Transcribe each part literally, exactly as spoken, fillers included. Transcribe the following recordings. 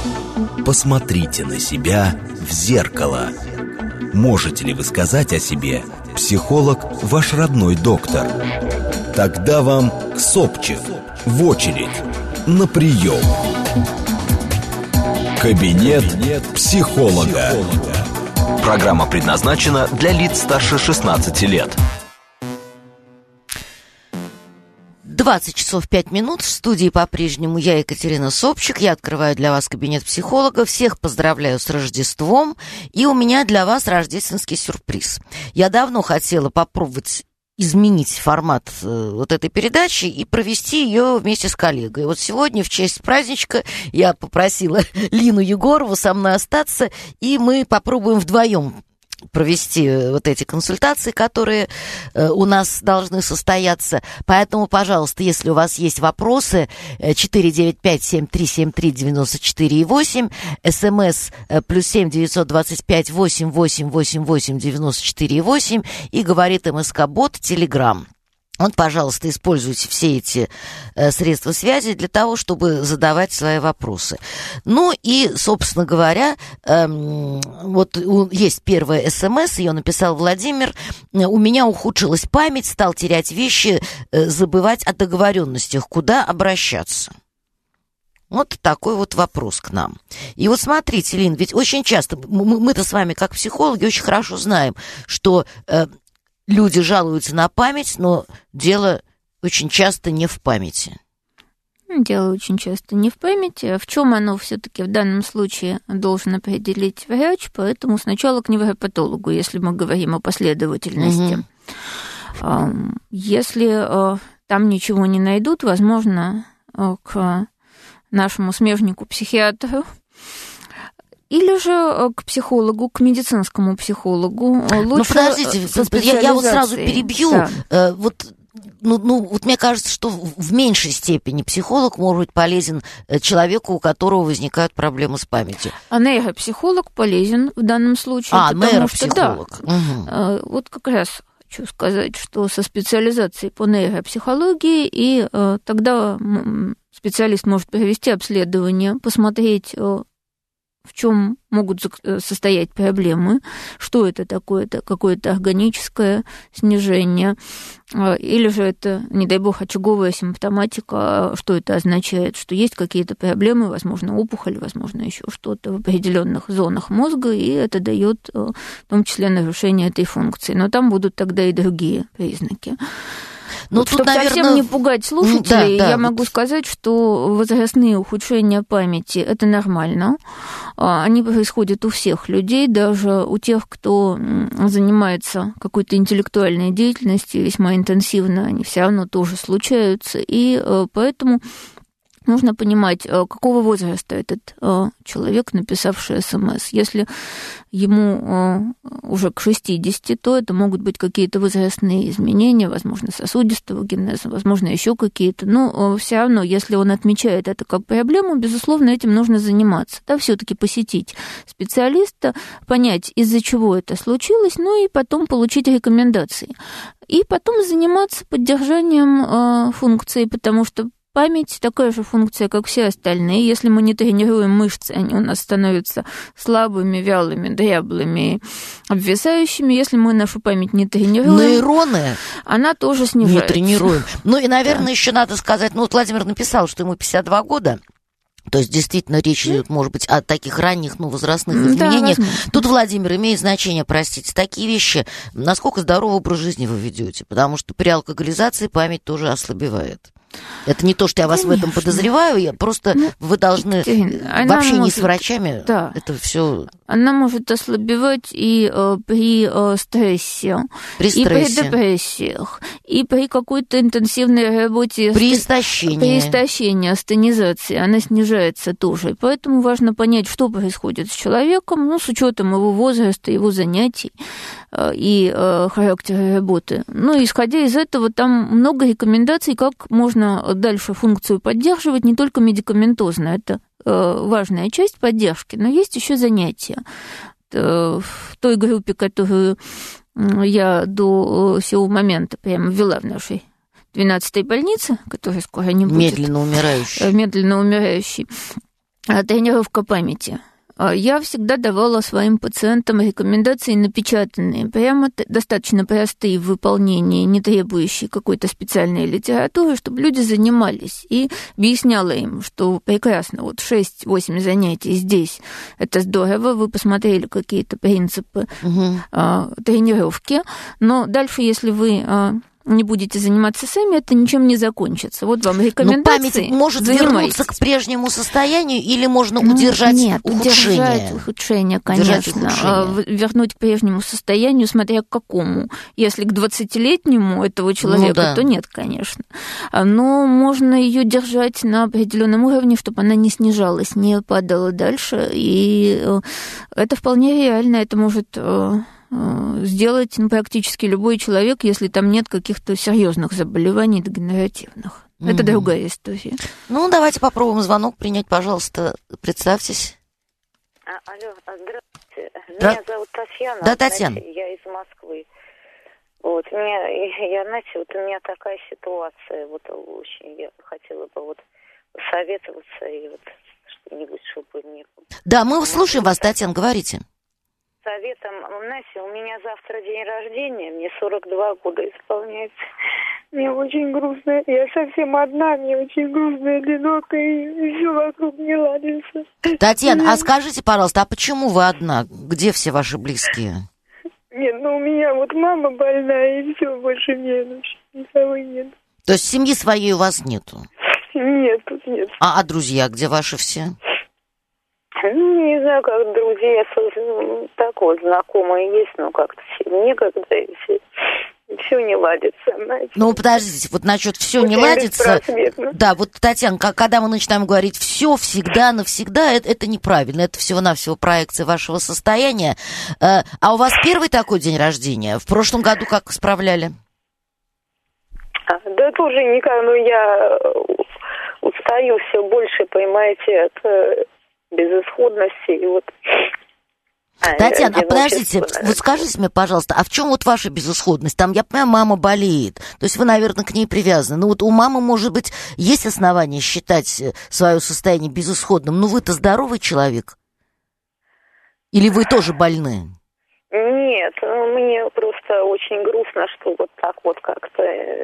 Посмотрите на себя в зеркало. Можете ли вы сказать о себе: психолог – ваш родной доктор? Тогда вам к Собчик в очередь на прием. Кабинет психолога. Программа предназначена для лиц старше шестнадцати лет. двадцать часов пять минут. В студии по-прежнему я, Екатерина Собчик. Я открываю для вас кабинет психолога. Всех поздравляю с Рождеством. И у меня для вас рождественский сюрприз. Я давно хотела попробовать изменить формат э, вот этой передачи и провести ее вместе с коллегой. Вот сегодня в честь праздничка я попросила Лину Егорову со мной остаться, и мы попробуем вдвоем провести вот эти консультации, которые э, у нас должны состояться. Поэтому, пожалуйста, если у вас есть вопросы, четыре девять пять семь три семь три девять четыре восемь, смс э, плюс семь девятьсот двадцать пять восемь восемь восемь восемь девяносто четыре восемь и говорит МСК-бот, Телеграм. Вот, пожалуйста, используйте все эти э, средства связи для того, чтобы задавать свои вопросы. Ну и, собственно говоря, э, вот у, есть первая СМС, ее написал Владимир. У меня ухудшилась память, стал терять вещи, э, забывать о договоренностях. Куда обращаться? Вот такой вот вопрос к нам. И вот смотрите, Лин, ведь очень часто, мы, мы-то с вами как психологи очень хорошо знаем, что... Э, люди жалуются на память, но дело очень часто не в памяти. Дело очень часто не в памяти. В чем оно все-таки в данном случае должен определить врач, поэтому сначала к невропатологу, если мы говорим о последовательности. Угу. Если там ничего не найдут, возможно, к нашему смежнику-психиатру, или же к психологу, к медицинскому психологу. Лучше. Ну, подождите, я, я вот сразу перебью. Да. Вот, ну, ну, вот мне кажется, что в меньшей степени психолог может быть полезен человеку, у которого возникают проблемы с памятью. А нейропсихолог полезен в данном случае. А, нейропсихолог. Что, да, угу. Вот как раз хочу сказать, что со специализацией по нейропсихологии, и тогда специалист может провести обследование, посмотреть, в чем могут состоять проблемы, что это такое, это какое-то органическое снижение, или же это, не дай бог, очаговая симптоматика, что это означает, что есть какие-то проблемы, возможно, опухоль, возможно, еще что-то в определенных зонах мозга, и это дает в том числе нарушение этой функции. Но там будут тогда и другие признаки. Ну, вот, тут, чтобы наверное... совсем не пугать слушателей, да, да, я вот... могу сказать, что возрастные ухудшения памяти – это нормально. Они происходят у всех людей, даже у тех, кто занимается какой-то интеллектуальной деятельностью весьма интенсивно, они все равно тоже случаются. И поэтому нужно понимать, какого возраста этот человек, написавший СМС. Если ему уже к шестидесяти, то это могут быть какие-то возрастные изменения, возможно, сосудистого генеза, возможно, еще какие-то. Но все равно, если он отмечает это как проблему, безусловно, этим нужно заниматься. Да, все-таки посетить специалиста, понять, из-за чего это случилось, ну и потом получить рекомендации. И потом заниматься поддержанием функции, потому что память такая же функция, как все остальные. Если мы не тренируем мышцы, они у нас становятся слабыми, вялыми, дряблыми, обвисающими. Если мы нашу память не тренируем... Нейроны она тоже снижается. Не тренируем. Ну и, наверное, да. еще надо сказать... Ну, вот Владимир написал, что ему пятьдесят два года. То есть, действительно, речь идет, может быть, о таких ранних, ну, возрастных изменениях. Да, тут, Владимир, имеет значение, простите, такие вещи, насколько здоровый образ жизни вы ведете. Потому что при алкоголизации память тоже ослабевает. Это не то, что я вас Конечно. в этом подозреваю, я просто ну, вы должны в общении может, с врачами да. это все. Она может ослабевать и э, при э, стрессе, при и при депрессиях, и при какой-то интенсивной работе. При истощении. При истощении, астенизации она снижается тоже. И поэтому важно понять, что происходит с человеком, ну, с учетом его возраста, его занятий э, и э, характера работы. Ну, исходя из этого, там много рекомендаций, как можно дальше функцию поддерживать, не только медикаментозно, это э, важная часть поддержки, но есть еще занятия. В той группе, которую я до сего момента прямо ввела в нашей двенадцатой больнице, которая скоро не будет. Медленно умирающей. Медленно умирающей. тренировка памяти. Я всегда давала своим пациентам рекомендации напечатанные, прямо достаточно простые в выполнении, не требующие какой-то специальной литературы, чтобы люди занимались. И объясняла им, что прекрасно, вот шесть-восемь занятий здесь, это здорово, вы посмотрели какие-то принципы угу. а, тренировки, но дальше, если вы... А, не будете заниматься сами, это ничем не закончится. Вот вам рекомендации. Но память может занимайтесь. Вернуться к прежнему состоянию или можно ну, удержать нет, ухудшение? Удержать ухудшение, конечно. Ухудшение. Вернуть к прежнему состоянию, смотря к какому. Если к двадцатилетнему этого человека, ну, да. то нет, конечно. Но можно ее держать на определенном уровне, чтобы она не снижалась, не падала дальше. И это вполне реально. Это может... сделать ну, практически любой человек, если там нет каких-то серьезных заболеваний дегенеративных. Mm-hmm. Это другая история. Ну, давайте попробуем звонок принять, пожалуйста. Представьтесь. А, алло, здравствуйте. Да? Меня зовут Татьяна. Да, Татьяна. Знаете, я из Москвы. Вот, у меня, я, знаете, вот у меня такая ситуация, вот очень я хотела бы вот советоваться и вот что-нибудь, чтобы мне... Да, мы слушаем вас, Татьяна, говорите. Советом, знаете, у меня завтра день рождения, мне сорок два года исполняется. Мне очень грустно, я совсем одна, мне очень грустно, одиноко, и все вокруг не ладится. Татьяна, я... а скажите, пожалуйста, а почему вы одна? Где все ваши близкие? Нет, ну у меня вот мама больная, и все, больше мне никого нет. То есть семьи своей у вас нету? Нет, тут нет. А, а друзья, где ваши все? Ну, не знаю, как друзья, так вот, знакомые есть, но как-то некогда, и все, все не ладится, знаете. Ну, подождите, вот насчет все не ладится. Да, вот, Татьяна, когда мы начинаем говорить все, всегда, навсегда, это, это неправильно, это всего-навсего проекция вашего состояния. А у вас первый такой день рождения? В прошлом году как справляли? А, да тоже никак, но я устаю все больше, понимаете, от... безысходности и вот... Татьяна, а подождите, вот скажите мне, пожалуйста, а в чем вот ваша безысходность? Там, я понимаю, мама болеет, то есть вы, наверное, к ней привязаны. Ну вот у мамы, может быть, есть основания считать свое состояние безысходным, но вы-то здоровый человек? Или вы тоже больны? Нет, мне просто очень грустно, что вот так вот как-то,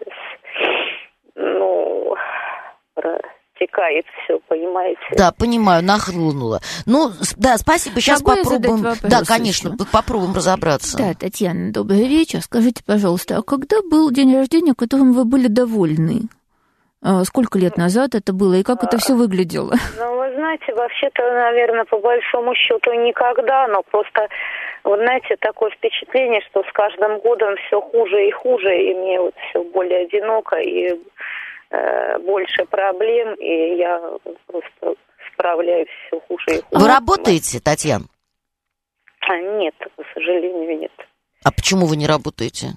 ну... текает все, понимаете? Да, понимаю, нахлынуло. Ну, да, спасибо, сейчас Могу попробуем. Я да, конечно, еще? попробуем разобраться. Да, Татьяна, добрый вечер. Скажите, пожалуйста, а когда был день рождения, которым вы были довольны? Сколько лет назад это было и как это все выглядело? Ну, вы знаете, вообще-то, наверное, по большому счету никогда, но просто, вы знаете, такое впечатление, что с каждым годом все хуже и хуже, и мне вот все более одиноко, и больше проблем, и я просто справляюсь все хуже и хуже. Вы работаете, Татьяна? А, нет, к сожалению, нет. А почему вы не работаете?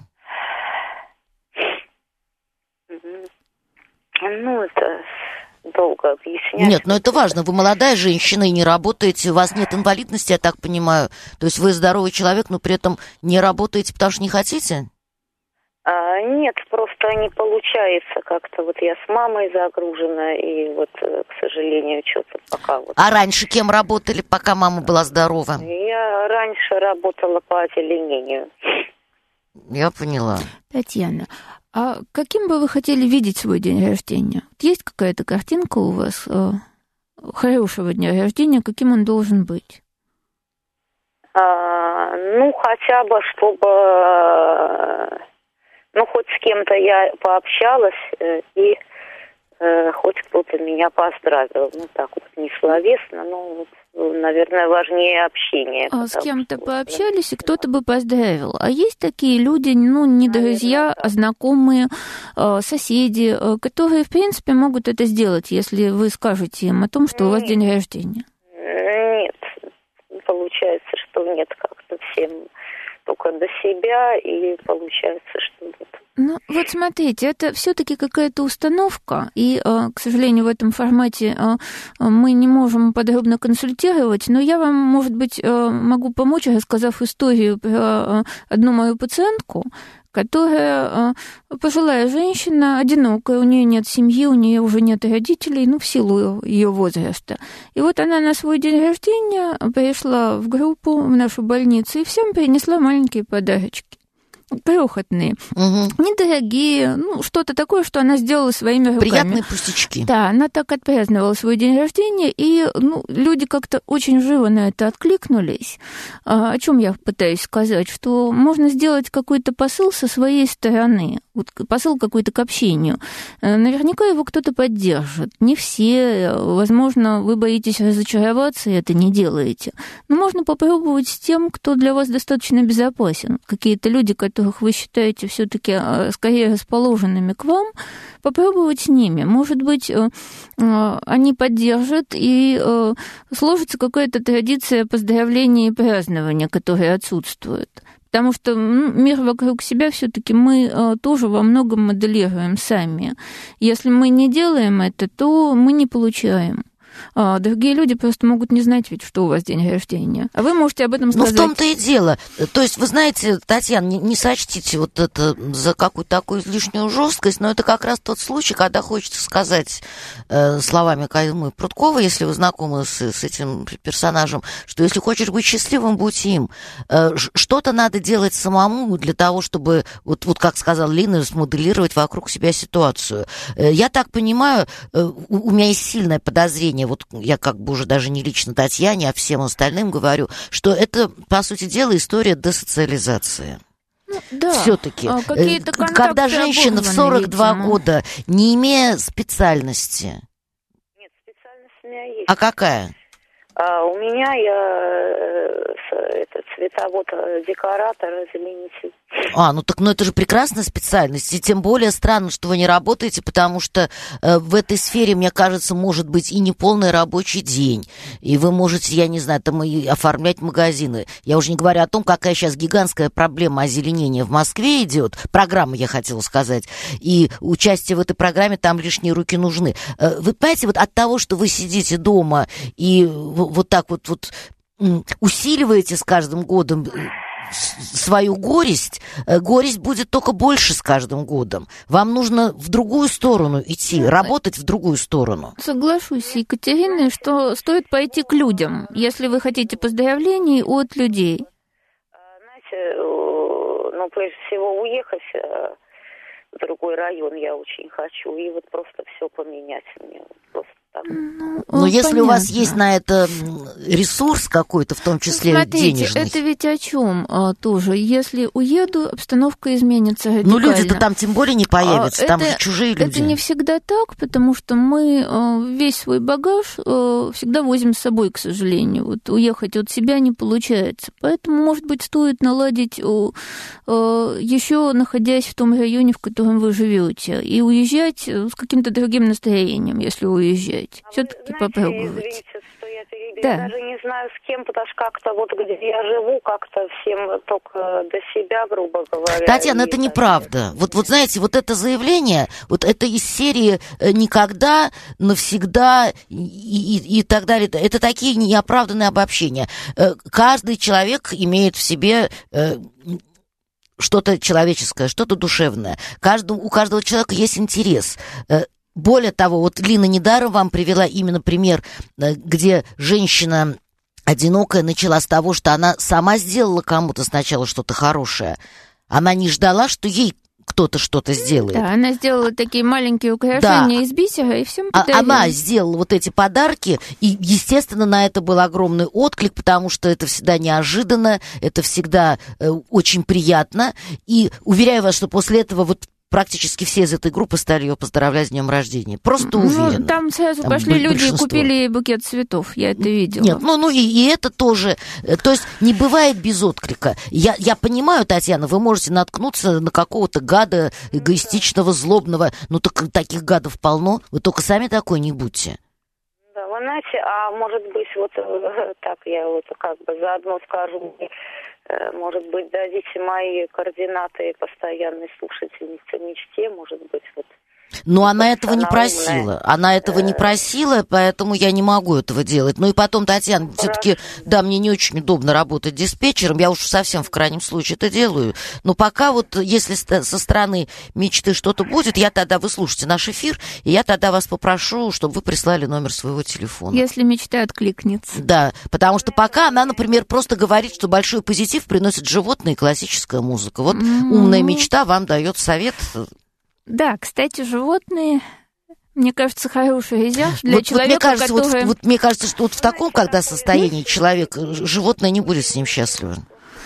Ну, это долго объяснять. Нет, но это важно. Вы молодая женщина и не работаете, у вас нет инвалидности, я так понимаю. То есть вы здоровый человек, но при этом не работаете, потому что не хотите? А, нет, просто не получается как-то. Вот я с мамой загружена, и вот, к сожалению, что-то пока вот... А раньше кем работали, пока мама была здорова? Я раньше работала по озеленению. Я поняла. Татьяна, а каким бы вы хотели видеть свой день рождения? Есть какая-то картинка у вас э, хорошего дня рождения, каким он должен быть? А, ну, хотя бы, чтобы... Ну, хоть с кем-то я пообщалась, э, и э, хоть кто-то меня поздравил. Ну, так вот, не словесно, но, наверное, важнее общение. А с кем-то пообщались, и кто-то бы поздравил. А есть такие люди, ну, не друзья, а знакомые, э, соседи, э, которые, в принципе, могут это сделать, если вы скажете им о том, что у вас день рождения? Нет, получается, что нет, как-то всем... только до себя, и получается, что... Ну, вот смотрите, это все-таки какая-то установка, и, к сожалению, в этом формате мы не можем подробно консультировать, но я вам, может быть, могу помочь, рассказав историю про одну мою пациентку, которая пожилая женщина, одинокая, у нее нет семьи, у нее уже нет родителей, ну, в силу ее возраста. И вот она на свой день рождения пришла в группу, в нашу больницу, и всем принесла маленькие подарочки. Крохотные, угу. недорогие, ну, что-то такое, что она сделала своими руками. Приятные пустячки. Да, она так отпраздновала свой день рождения, и ну, люди как-то очень живо на это откликнулись. А, о чем я пытаюсь сказать? Что можно сделать какой-то посыл со своей стороны, вот посыл какой-то к общению. Наверняка его кто-то поддержит. Не все, возможно, вы боитесь разочароваться и это не делаете. Но можно попробовать с тем, кто для вас достаточно безопасен. Какие-то люди, которые которых вы считаете все-таки скорее расположенными к вам, попробовать с ними. Может быть, они поддержат, и сложится какая-то традиция поздравления и празднования, которая отсутствует. Потому что ну, мир вокруг себя все-таки мы э, тоже во многом моделируем сами. Если мы не делаем это, то мы не получаем. А другие люди просто могут не знать ведь, что у вас день рождения. А вы можете об этом сказать. Ну, в том-то и дело. То есть, вы знаете, Татьяна, не, не сочтите вот это за какую-то такую лишнюю жесткость, но это как раз тот случай, когда хочется сказать э, словами Козьмы Прудкова, если вы знакомы с, с этим персонажем, что если хочешь быть счастливым, будь им. Э, что-то надо делать самому для того, чтобы, вот, вот как сказала Лина, смоделировать вокруг себя ситуацию. Э, я так понимаю, э, у, у меня есть сильное подозрение, вот я как бы уже даже не лично Татьяне, а всем остальным говорю, что это, по сути дела, история десоциализации. Ну, да. Все-таки, а когда женщина в сорок два видимо. года, не имея специальности. Нет, специальность у меня есть. А какая? А у меня я это цветовод-декоратор, заменитель. А, ну так, ну это же прекрасная специальность, и тем более странно, что вы не работаете, потому что э, в этой сфере, мне кажется, может быть и неполный рабочий день, и вы можете, я не знаю, там и оформлять магазины. Я уже не говорю о том, какая сейчас гигантская проблема озеленения в Москве идет, программа, я хотела сказать, и участие в этой программе, там лишние руки нужны. Э, вы понимаете, вот от того, что вы сидите дома и вот так вот, вот усиливаете с каждым годом свою горесть, горесть будет только больше с каждым годом. Вам нужно в другую сторону идти, работать в другую сторону. Соглашусь с Екатериной, что стоит пойти к людям, если вы хотите поздравлений от людей. Знаете, ну, прежде всего, уехать в другой район я очень хочу, и вот просто все поменять мне, просто так. Ну, Но если понятно. у вас есть на это ресурс какой-то, в том числе Смотрите, денежный. это ведь о чем а, тоже? Если уеду, обстановка изменится радикально. Ну, люди-то там тем более не появятся, а, там это, же чужие люди. Это не всегда так, потому что мы а, весь свой багаж а, всегда возим с собой, к сожалению. Вот уехать от себя не получается. Поэтому, может быть, стоит наладить, а, а, еще находясь в том районе, в котором вы живете, и уезжать с каким-то другим настроением, если уезжать. А Все-таки вы, попробовать. Извините, что я перебью. Да. Я даже не знаю, с кем, потому что как-то вот где я живу, как-то всем только до себя, грубо говоря. Татьяна, и это неправда. Вот, вот знаете, вот это заявление, вот это из серии «никогда», «навсегда» и, и, и так далее. Это такие неоправданные обобщения. Каждый человек имеет в себе что-то человеческое, что-то душевное. Каждому, у каждого человека есть интерес. Более того, вот Лина недаром вам привела именно пример, где женщина одинокая начала с того, что она сама сделала кому-то сначала что-то хорошее. Она не ждала, что ей кто-то что-то сделает. Да, она сделала такие маленькие украшения да. из бисера и всем подарила. Она сделала вот эти подарки, и, естественно, на это был огромный отклик, потому что это всегда неожиданно, это всегда э, очень приятно. И уверяю вас, что после этого вот практически все из этой группы стали ее поздравлять с днем рождения. Просто уверена. Ну, там сразу там пошли люди большинство. И купили ей букет цветов. Я это видела. Нет, ну, ну и, и это тоже. То есть не бывает без отклика. Я, я понимаю, Татьяна, вы можете наткнуться на какого-то гада эгоистичного, злобного. Ну, так, таких гадов полно. Вы только сами такой не будьте. Да, вы знаете, а может быть, вот так я вот как бы заодно скажу, может быть, дадите мои координаты постоянной слушательнице мечте, может быть, вот Но она этого не она просила. умная. Она этого не просила, поэтому я не могу этого делать. Ну и потом, Татьяна, все-таки, да, мне не очень удобно работать диспетчером. Я уж совсем в крайнем случае это делаю. Но пока вот, если со стороны мечты что-то будет, я тогда, вы слушайте наш эфир, и я тогда вас попрошу, чтобы вы прислали номер своего телефона. Если мечта откликнется. Да, потому что пока она, например, просто говорит, что большой позитив приносит животные и классическая музыка. Вот mm-hmm. умная мечта вам дает совет. Да, кстати, животные, мне кажется, хороший изящ для вот, человека, вот мне кажется, который... вот, вот мне кажется, что вот в таком, когда состоянии человек, животное не будет с ним счастливо.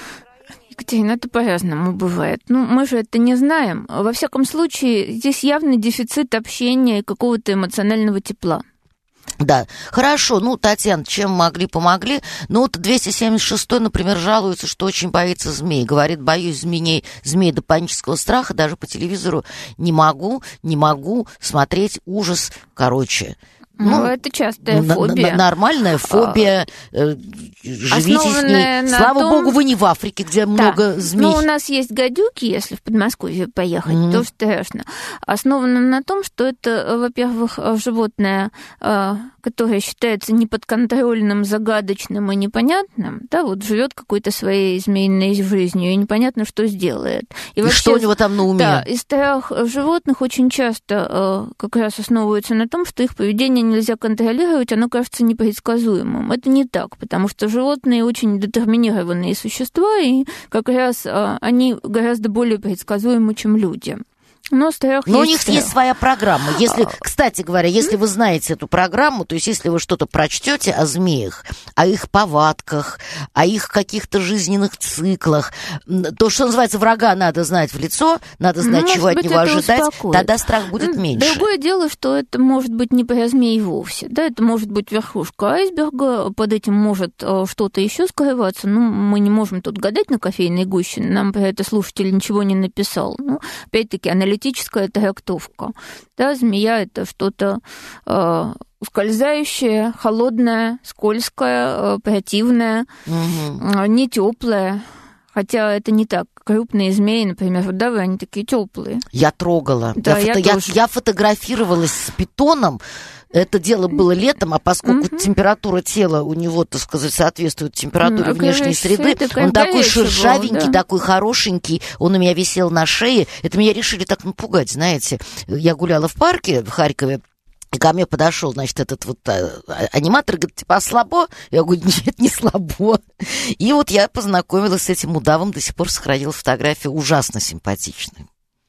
Екатерина, это по-разному бывает. Ну, мы же это не знаем. Во всяком случае, здесь явный дефицит общения и какого-то эмоционального тепла. Да, хорошо, ну, Татьяна, чем могли, помогли. Ну, вот двести семьдесят шестой, например, жалуется, что очень боится змей. Говорит, боюсь змей, змей до панического страха, даже по телевизору не могу, не могу смотреть, ужас, короче. Ну, ну, это частая фобия. Нормальная фобия. А, живите с ней. Слава том... богу, вы не в Африке, где да. много змей. Ну, у нас есть гадюки, если в Подмосковье поехать, mm-hmm. тоже страшно. Основано на том, что это, во-первых, животное, которое считается неподконтрольным, загадочным и непонятным, да, вот живет какой-то своей змеиной жизнью, и непонятно, что сделает. И, и вообще, что у него там на уме? Да, и страх животных очень часто как раз основывается на том, что их поведение нельзя контролировать, оно кажется непредсказуемым. Это не так, потому что животные очень детерминированные существа, и как раз они гораздо более предсказуемы, чем люди. Но страх Но есть у них страх. есть своя программа. Если, кстати говоря, если вы знаете эту программу, то есть если вы что-то прочтете о змеях, о их повадках, о их каких-то жизненных циклах, то, что называется, врага надо знать в лицо, надо знать, может чего от быть, него ожидать, успокоит. Тогда страх будет меньше. Другое дело, что это может быть не про змей вовсе. Да, это может быть верхушка айсберга, под этим может что-то еще скрываться. Ну, мы не можем тут гадать на кофейной гуще, нам про это слушатель ничего не написал. Ну, опять-таки, аналитическая трактовка. Да, змея – это что-то э, ускользающее, холодное, скользкое, э, противное, угу. э, не теплое. Хотя это не так. Крупные змеи, например, водовые, они такие теплые. Я трогала. Да, я, я, фото... я, я фотографировалась с питоном. Это дело было летом, а поскольку mm-hmm. температура тела у него, так сказать, соответствует температуре mm-hmm. внешней среды, он такой шершавенький, да. такой хорошенький, он у меня висел на шее. Это меня решили так напугать, знаете. Я гуляла в парке в Харькове, и ко мне подошел, значит, этот вот а, аниматор, говорит, типа, а слабо? Я говорю, нет, не слабо. И вот я познакомилась с этим удавом, до сих пор сохранила фотографию, ужасно симпатичную.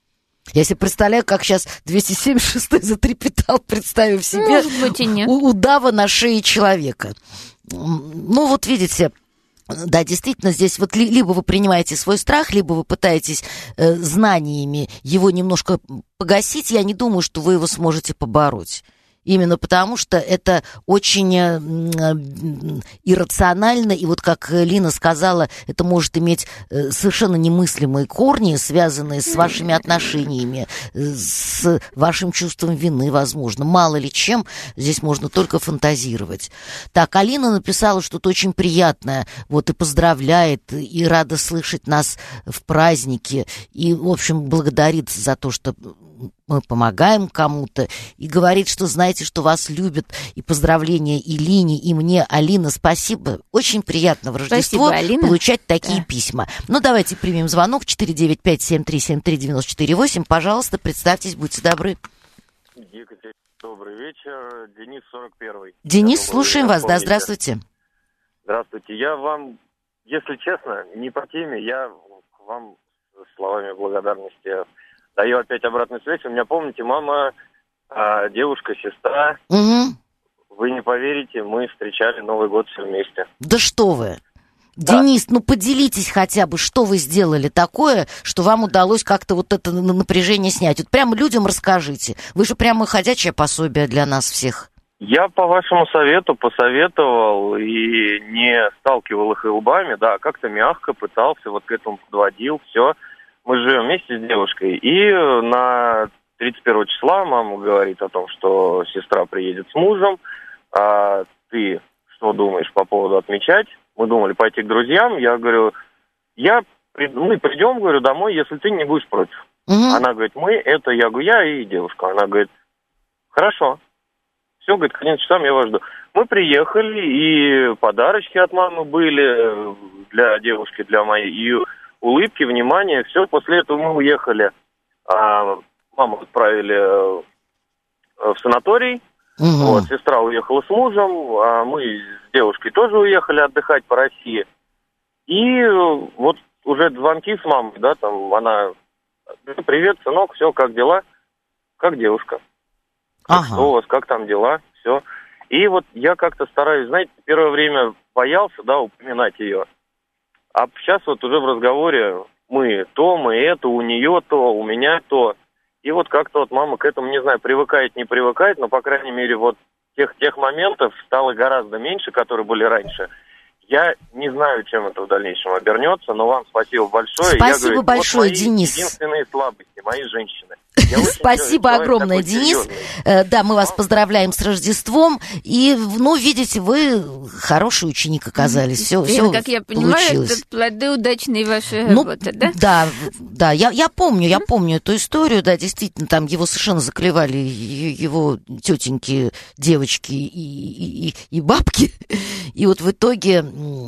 Я себе представляю, как сейчас двести семьдесят шестой затрепетал, представив себе Может быть, и нет. удава на шее человека. Ну, вот видите, да, действительно, здесь вот либо вы принимаете свой страх, либо вы пытаетесь э, знаниями его немножко погасить. Я не думаю, что вы его сможете побороть. Именно потому, что это очень иррационально, и вот как Лина сказала, это может иметь совершенно немыслимые корни, связанные с вашими отношениями, с вашим чувством вины, возможно. Мало ли чем, здесь можно только фантазировать. Так, Алина написала что-то очень приятное, вот, и поздравляет, и рада слышать нас в празднике, и, в общем, благодарит за то, что мы помогаем кому-то, и говорит, что знаете, что вас любят, и поздравления и Лине, и мне. Алина, спасибо. Очень приятно в Рождество спасибо, получать такие да. письма. Ну, давайте примем звонок четыре девять пять семь три семь три девять четыре восемь. Пожалуйста, представьтесь, будьте добры. Екатерина, добрый вечер. Денис, сорок первый. Денис, я слушаем вас. Помните. Да, здравствуйте. Здравствуйте. Я вам, если честно, не по теме, я вам словами благодарности даю опять обратную связь. У меня, помните, мама, а, девушка, сестра. Угу. Вы не поверите, мы встречали Новый год все вместе. Да что вы! Да. Денис, ну поделитесь хотя бы, что вы сделали такое, что вам удалось как-то вот это напряжение снять. Вот прямо людям расскажите. Вы же прямо ходячее пособие для нас всех. Я по вашему совету посоветовал и не сталкивал их лбами, да, как-то мягко пытался, вот к этому подводил, все. Мы живем вместе с девушкой, и на тридцать первого числа мама говорит о том, что сестра приедет с мужем, а ты что думаешь по поводу отмечать? Мы думали пойти к друзьям, я говорю, я, мы придем, говорю, домой, если ты не будешь против. Угу. Она говорит, мы, это я говорю, я и девушка. Она говорит, хорошо. Все, говорит, к одиннадцати часам я вас жду. Мы приехали, и подарочки от мамы были для девушки, для моей, и улыбки, внимание, все. После этого мы уехали. А, маму отправили в санаторий. Угу. Вот, сестра уехала с мужем, а мы с девушкой тоже уехали отдыхать по России. И вот уже звонки с мамой, да, там она, привет, сынок, все, как дела? Как девушка? Ага. Что у вас, как там дела? Все. И вот я как-то стараюсь, знаете, первое время боялся, да, упоминать ее. А сейчас вот уже в разговоре мы то, мы это, у нее то, у меня то. И вот как-то вот мама к этому, не знаю, привыкает, не привыкает, но, по крайней мере, вот тех, тех моментов стало гораздо меньше, которые были раньше. Я не знаю, чем это в дальнейшем обернется, но вам спасибо большое. Спасибо я говорю, большое, вот мои Денис. Единственные слабости, мои женщины. Спасибо огромное, Денис. Да, мы вас поздравляем с Рождеством. И, ну, видите, вы хороший ученик оказались. Все, все как я понимаю, получилось. Это плоды удачной вашей ну, работы, да? Да, да. Я, я помню, я помню эту историю. Да, действительно, там его совершенно заклевали его тетеньки, девочки и, и, и бабки. И вот в итоге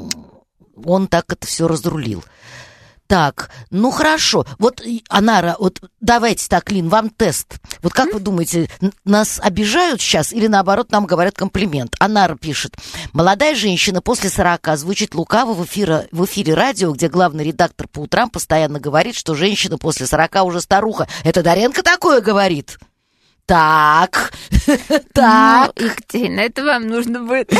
он так это все разрулил. Так, ну хорошо. Вот, Анара, вот давайте так, Лин, вам тест. Вот как mm-hmm. вы думаете, нас обижают сейчас или наоборот нам говорят комплимент? Анара пишет. Молодая женщина после сорока звучит лукаво в эфире, в эфире радио, где главный редактор по утрам постоянно говорит, что женщина после сорока уже старуха. Это Даренко такое говорит? Так, так. Ну, Екатерина, это вам нужно будет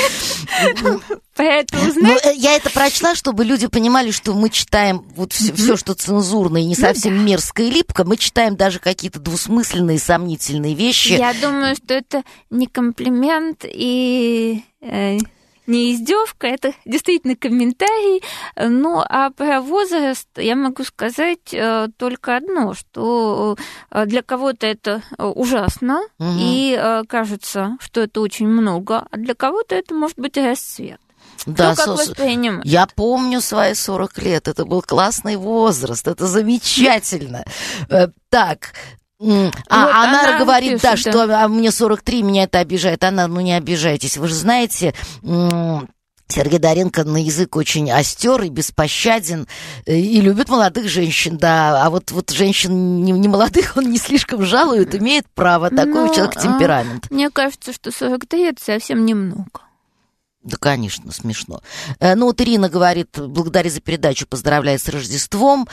поэтому знать. Ну, я это прочла, чтобы люди понимали, что мы читаем вот все, все что цензурно и не совсем ну, да. мерзко и липко, мы читаем даже какие-то двусмысленные, сомнительные вещи. Я думаю, что это не комплимент и... Э... не издевка, это действительно комментарий. Ну, а про возраст я могу сказать э, только одно, что э, для кого-то это ужасно, угу. и э, кажется, что это очень много, а для кого-то это может быть расцвет. Да, Кто как со... воспринимает. Я помню свои сорок лет, это был классный возраст, это замечательно. Так... А, вот Анара она говорит, пишет, да, да, что а мне сорок три, меня это обижает. Она, ну не обижайтесь. Вы же знаете, Сергей Даренко на язык очень остер и беспощаден, и любит молодых женщин, да. А вот, вот женщин не, не молодых он не слишком жалует, имеет право. Такой Но, у человека темперамент. Мне кажется, что сорок три это совсем немного. Да, конечно, смешно. Ну, вот Ирина говорит, благодарю за передачу, поздравляю с Рождеством.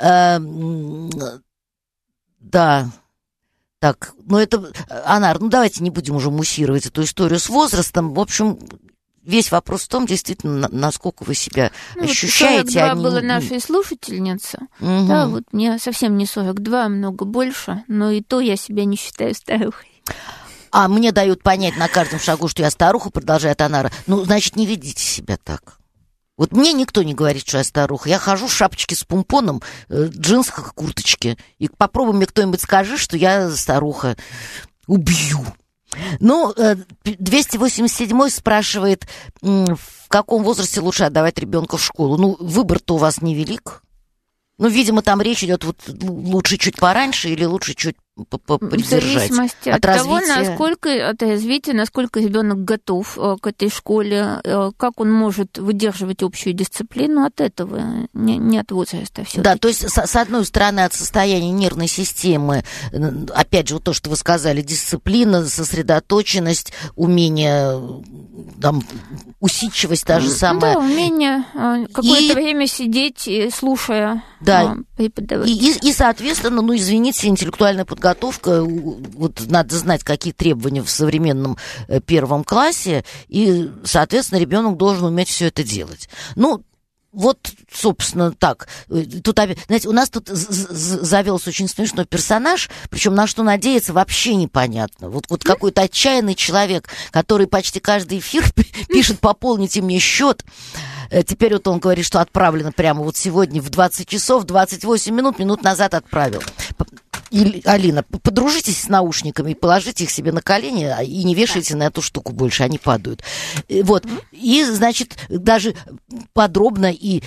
Да, так, ну это, Анар, ну давайте не будем уже муссировать эту историю с возрастом. В общем, весь вопрос в том, действительно, насколько вы себя ну, ощущаете. сорок два была нашей слушательница. Угу. Да, вот мне совсем не сорок два, много больше, но и то я себя не считаю старухой. А мне дают понять на каждом шагу, что я старуха, продолжает Анара. Ну, значит, не ведите себя так. Вот мне никто не говорит, что я старуха. Я хожу в шапочке с помпоном, джинсах, курточке. И попробуй мне кто-нибудь скажи, что я старуха. Убью. Ну, двести восемьдесят седьмой спрашивает, в каком возрасте лучше отдавать ребенка в школу. Ну, выбор-то у вас невелик. Ну, видимо, там речь идет вот лучше чуть пораньше или лучше чуть попридержать. В зависимости от, от того, насколько от развития, насколько ребенок готов к этой школе, как он может выдерживать общую дисциплину, от этого, не, не от возраста все-таки. Да, то есть, с, с одной стороны, от состояния нервной системы, опять же, вот то, что вы сказали, дисциплина, сосредоточенность, умение, там, усидчивость та же самая. Да, умение какое-то и... время сидеть, слушая да. преподавателя. И, и, и, соответственно, ну, извините, интеллектуальная подготовка. Подготовка, вот надо знать, какие требования в современном первом классе, и, соответственно, ребенок должен уметь все это делать. Ну, вот, собственно, так. Тут, знаете, у нас тут завелся очень смешной персонаж, причем на что надеяться вообще непонятно. Вот, вот какой-то отчаянный человек, который почти каждый эфир пишет: пополните мне счет. Теперь вот он говорит, что отправлено прямо вот сегодня в двадцать часов двадцать восемь минут, минут назад отправил. Или, Алина, подружитесь с наушниками, положите их себе на колени и не вешайте на эту штуку больше, они падают. Вот. И, значит, даже подробно и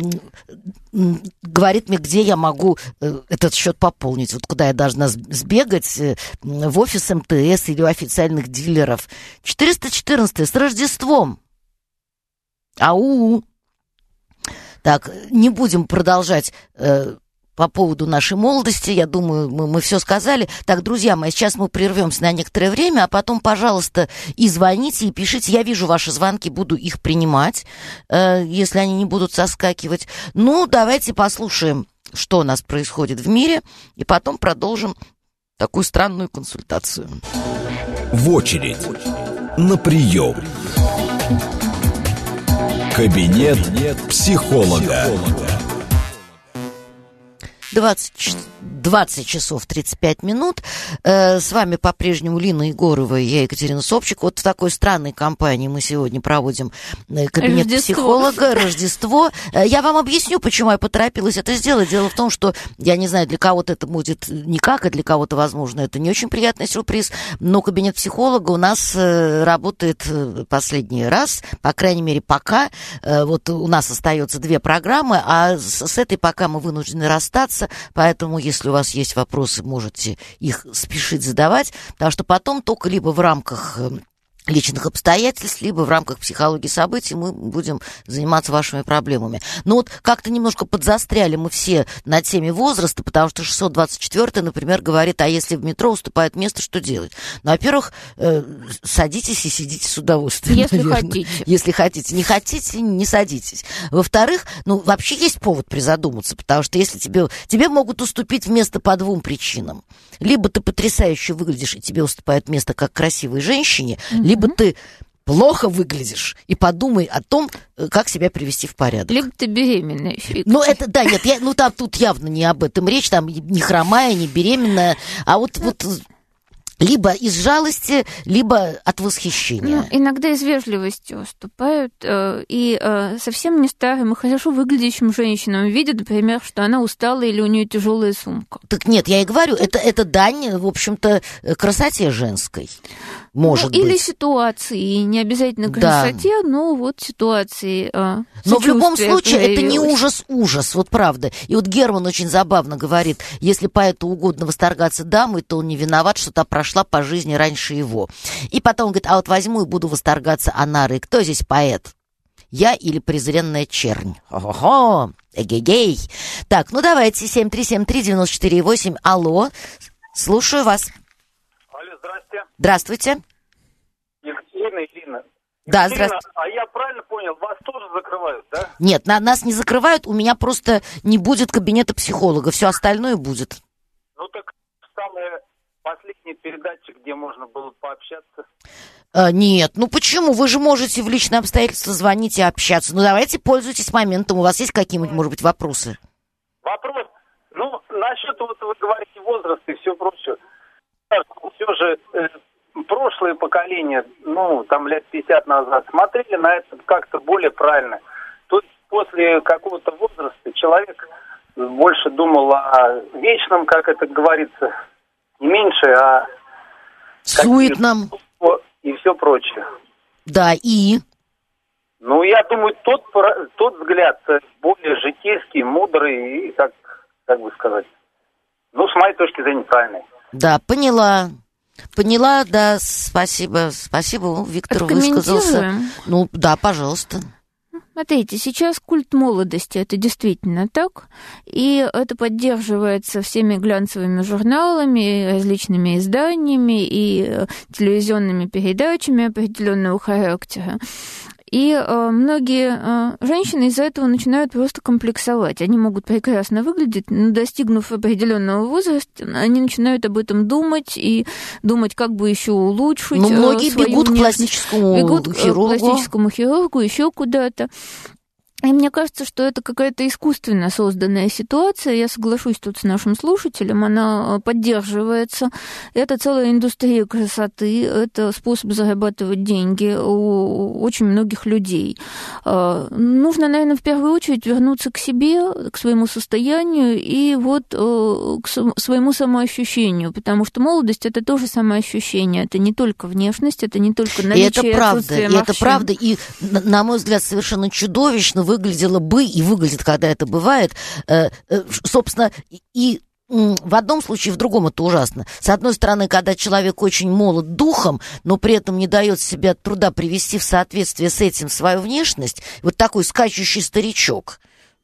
говорит мне, где я могу этот счет пополнить, вот куда я должна сбегать, в офис эм тэ эс или у официальных дилеров. четыреста четырнадцать с Рождеством! Ау! Так, не будем продолжать э, по поводу нашей молодости. Я думаю, мы, мы все сказали. Так, друзья мои, сейчас мы прервемся на некоторое время, а потом, пожалуйста, и звоните, и пишите. Я вижу ваши звонки, буду их принимать, э, если они не будут соскакивать. Ну, давайте послушаем, что у нас происходит в мире, и потом продолжим такую странную консультацию. В очередь. На прием. Кабинет психолога. двадцать, двадцать часов тридцать пять минут. Э, с вами по-прежнему Лина Егорова и я, Екатерина Собчик. Вот в такой странной компании мы сегодня проводим кабинет Рождество. психолога, Рождество. Э, я вам объясню, почему я поторопилась это сделать. Дело в том, что, я не знаю, для кого-то это будет никак, а для кого-то, возможно, это не очень приятный сюрприз, но кабинет психолога у нас э, работает последний раз, по крайней мере, пока. Э, вот у нас остается две программы, а с, с этой пока мы вынуждены расстаться. Поэтому, если у вас есть вопросы, можете их спешить задавать, потому что потом только либо в рамках личных обстоятельств, либо в рамках психологии событий мы будем заниматься вашими проблемами. Но вот как-то немножко подзастряли мы все на теме возраста, потому что шестьсот двадцать четвёртый, например, говорит, а если в метро уступает место, что делать? Ну, во-первых, э, садитесь и сидите с удовольствием. Если наверное. хотите. Если хотите. Не хотите, не садитесь. Во-вторых, ну, вообще есть повод призадуматься, потому что если тебе, тебе могут уступить место по двум причинам. Либо ты потрясающе выглядишь, и тебе уступает место как красивой женщине, mm-hmm. либо ты плохо выглядишь, и подумай о том, как себя привести в порядок. Либо ты беременная. Фиг. Ну, это, да, нет, я, ну, там тут явно не об этом речь, там не хромая, не беременная, а вот... вот либо из жалости, либо от восхищения. Ну, иногда из вежливости уступают, э, и э, совсем не старым и хорошо выглядящим женщинам видят, например, что она устала или у нее тяжелая сумка. Так нет, я и говорю, это, это дань, в общем-то, красоте женской. Может ну, быть. Или ситуации, не обязательно красоте, да. но вот ситуации. Э, но в любом случае проявилось. Это не ужас-ужас, вот правда. И вот Герман очень забавно говорит, если поэту угодно восторгаться дамой, то он не виноват, что та прошла шла по жизни раньше его. И потом говорит, а вот возьму и буду восторгаться Анарой. Кто здесь поэт? Я или презренная чернь? Хо-хо-хо, эгегей. Так, ну давайте, семь три семь три девять четыре восемь. Алло, слушаю вас. Алло, здрасте. Здравствуйте. Екатерина, Ирина. Да, Екатерина, здравствуйте. а я правильно понял, вас тоже закрывают, да? Нет, на, нас не закрывают, у меня просто не будет кабинета психолога, все остальное будет. Ну так самое... Последняя передача, где можно было пообщаться. А, нет, ну почему? Вы же можете в личные обстоятельства звонить и общаться. Ну давайте пользуйтесь моментом. У вас есть какие-нибудь, может быть, вопросы? Вопрос. Ну, насчет, вот вы говорите, возраста и все прочее. Все же э, прошлое поколение, ну, там лет пятьдесят назад, смотрели на это как-то более правильно. То есть после какого-то возраста человек больше думал о вечном, как это говорится, не меньше, а... суетном. И все прочее. Да, и? Ну, я думаю, тот, тот взгляд более житейский, мудрый и, как, как бы сказать, ну, с моей точки зрения, правильный. Да, поняла. Поняла, да, спасибо. Спасибо, Виктор высказался. Ну, да, пожалуйста. Смотрите, сейчас культ молодости, это действительно так, и это поддерживается всеми глянцевыми журналами, различными изданиями и телевизионными передачами определенного характера. И э, многие э, женщины из-за этого начинают просто комплексовать. Они могут прекрасно выглядеть, но достигнув определенного возраста, они начинают об этом думать и думать, как бы еще улучшить. Но многие свою бегут внешность. к пластическому бегут хирургу. Бегут к пластическому хирургу, еще куда-то. И мне кажется, что это какая-то искусственно созданная ситуация. Я соглашусь тут с нашим слушателем, она поддерживается. Это целая индустрия красоты, это способ зарабатывать деньги у очень многих людей. Нужно, наверное, в первую очередь вернуться к себе, к своему состоянию и вот к своему самоощущению, потому что молодость – это тоже самоощущение, это не только внешность, это не только наличие и отсутствие морщин. И это правда, и, на мой взгляд, совершенно чудовищно выглядело бы, и выглядит, когда это бывает, э, э, собственно, и в одном случае, в другом это ужасно. С одной стороны, когда человек очень молод духом, но при этом не дает себя труда привести в соответствие с этим свою внешность, вот такой скачущий старичок,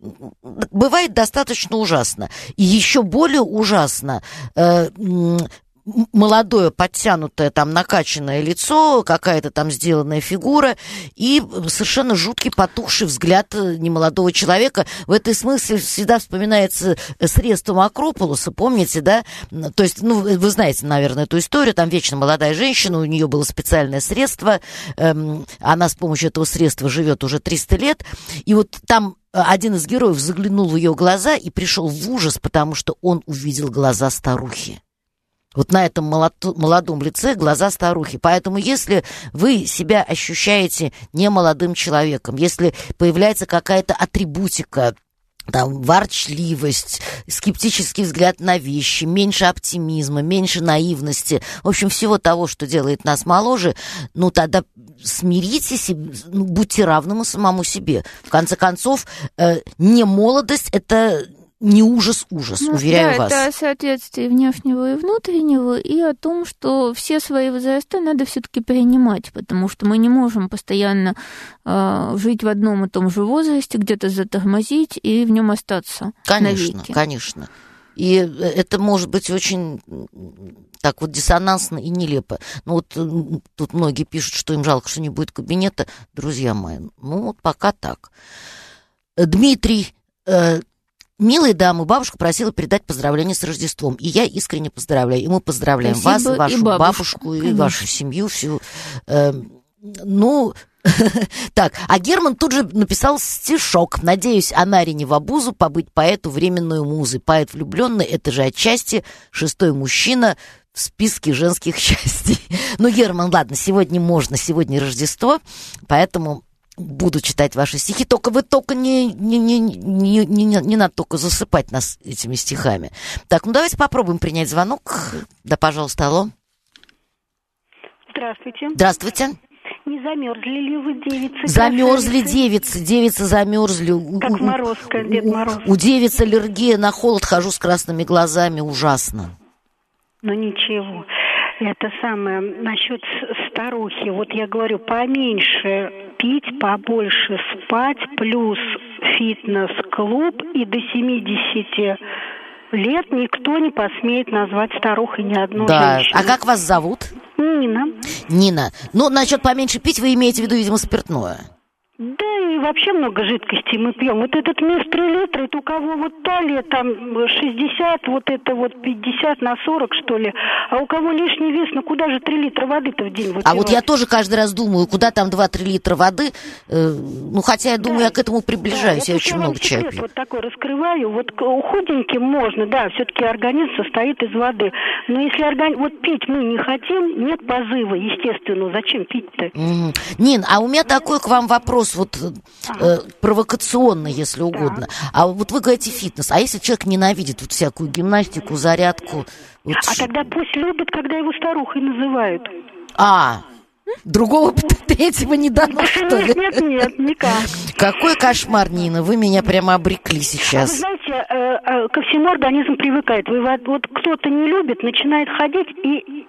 бывает достаточно ужасно. И еще более ужасно э, молодое, подтянутое, там, накачанное лицо, какая-то там сделанная фигура и совершенно жуткий потухший взгляд немолодого человека. В этой смысле всегда вспоминается средство Акрополуса, помните, да? То есть, ну, вы знаете, наверное, эту историю, там вечно молодая женщина, у нее было специальное средство, эм, она с помощью этого средства живет уже триста лет, и вот там один из героев заглянул в ее глаза и пришел в ужас, потому что он увидел глаза старухи. Вот на этом молодом лице глаза старухи. Поэтому если вы себя ощущаете немолодым человеком, если появляется какая-то атрибутика, там, ворчливость, скептический взгляд на вещи, меньше оптимизма, меньше наивности, в общем, всего того, что делает нас моложе, ну, тогда смиритесь, ну, будьте равным самому себе. В конце концов, э, не молодость – это не ужас-ужас, ну, уверяю да, вас. Это о соответствии внешнего и внутреннего, и о том, что все свои возраста надо все-таки принимать, потому что мы не можем постоянно э, жить в одном и том же возрасте, где-то затормозить и в нем остаться конечно, навеки. Конечно. И это может быть очень так вот диссонансно и нелепо. Ну вот тут многие пишут, что им жалко, что не будет кабинета. Друзья мои, ну вот пока так. Дмитрий... Э, Милые дамы, бабушка просила передать поздравления с Рождеством. И я искренне поздравляю. И мы поздравляем Спасибо, вас, и вашу и бабушку, бабушку, и вашу семью, всю. Э, ну, так. А Герман тут же написал стишок. Надеюсь, Анаре не в обузу побыть поэту временную музы. Поэт влюбленный — это же отчасти шестой мужчина в списке женских счастий. Ну, Герман, ладно, сегодня можно, сегодня Рождество, поэтому... Буду читать ваши стихи, только вы только не, не, не, не, не, не надо только засыпать нас этими стихами. Так, ну давайте попробуем принять звонок. Да, пожалуйста, алло. Здравствуйте. Здравствуйте. Не замерзли ли вы, девицы? Замерзли девицы, девицы замерзли. Как Морозко, Дед Мороз. У, у девиц аллергия на холод, хожу с красными глазами, ужасно. Ну ничего. Это самое, насчет старухи, вот я говорю, поменьше пить, побольше спать, плюс фитнес-клуб, и до семидесяти лет никто не посмеет назвать старухой ни одну да. женщину. А как вас зовут? Нина. Нина. Ну, насчет поменьше пить вы имеете в виду, видимо, спиртное? Да, и вообще много жидкостей мы пьем. Вот этот вместо три литра, это у кого вот талия там шестьдесят, вот это вот пятьдесят на сорок, что ли. А у кого лишний вес, ну куда же три литра воды-то в день выпивать? А вот я тоже каждый раз думаю, куда там два-три литра воды. Э, ну, хотя я думаю, да, я к этому приближаюсь, да, я очень много чая пью. Вот такой раскрываю. Вот у худеньким можно, да, все-таки организм состоит из воды. Но если органи... вот пить мы не хотим, нет позыва, естественно, зачем пить-то? Mm-hmm. Нин, а у меня такой к вам вопрос. Вот э, провокационно, если угодно. Да. А вот вы говорите фитнес. А если человек ненавидит вот всякую гимнастику, зарядку? Вот... А тогда пусть любит, когда его старухой называют. А, другого третьего не дано, что ли? Нет, нет, никак. Какой кошмар, Нина, вы меня прямо обрекли сейчас. А вы знаете, э, э, ко всему организм привыкает. Вы, вот кто-то не любит, начинает ходить и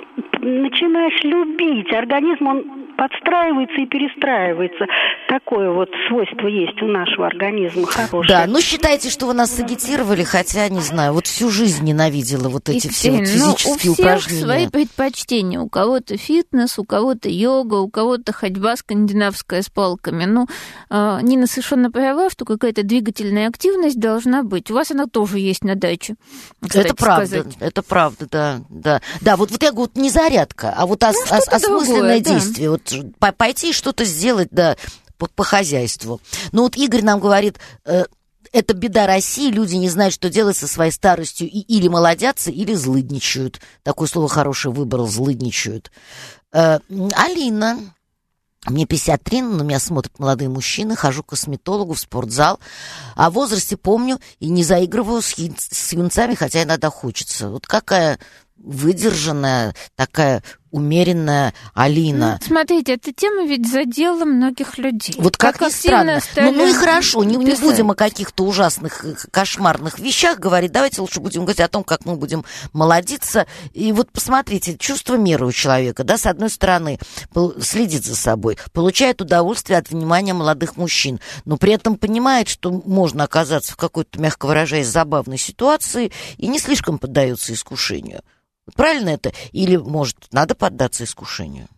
начинаешь любить. Организм, он подстраивается и перестраивается. Такое вот свойство есть у нашего организма хорошее. Да, ну считайте, что вы нас сагитировали, хотя, не знаю, вот всю жизнь ненавидела вот эти все вот физические упражнения. У всех свои предпочтения. У кого-то фитнес, у кого-то йога, у кого-то ходьба скандинавская с палками. Ну, э, Нина совершенно права, что какая-то двигательная активность должна быть. У вас она тоже есть на даче, кстати, это правда, сказать. Это правда, да. Да, да вот, вот я говорю, не зарядка, а вот ос, ну, ос, осмысленное другое, действие. Да. Вот пойти и что-то сделать, да, по, по хозяйству. Ну вот Игорь нам говорит, э, это беда России, люди не знают, что делать со своей старостью, и или молодятся, или злыдничают. Такое слово хорошее выбрал, злыдничают. Э, Алина... Мне пятьдесят три, на меня смотрят молодые мужчины, хожу к косметологу в спортзал. О возрасте помню и не заигрываю с, ю- с юнцами, хотя иногда хочется. Вот какая выдержанная, такая умеренная Алина. Ну, смотрите, эта тема ведь задела многих людей. Вот как ни странно. Ну, ну и хорошо, не, не будем о каких-то ужасных, кошмарных вещах говорить. Давайте лучше будем говорить о том, как мы будем молодиться. И вот посмотрите, чувство меры у человека, да, с одной стороны, следит за собой, получает удовольствие от внимания молодых мужчин, но при этом понимает, что можно оказаться в какой-то, мягко выражаясь, забавной ситуации и не слишком поддается искушению. Правильно это? Или, может, надо поддаться искушению?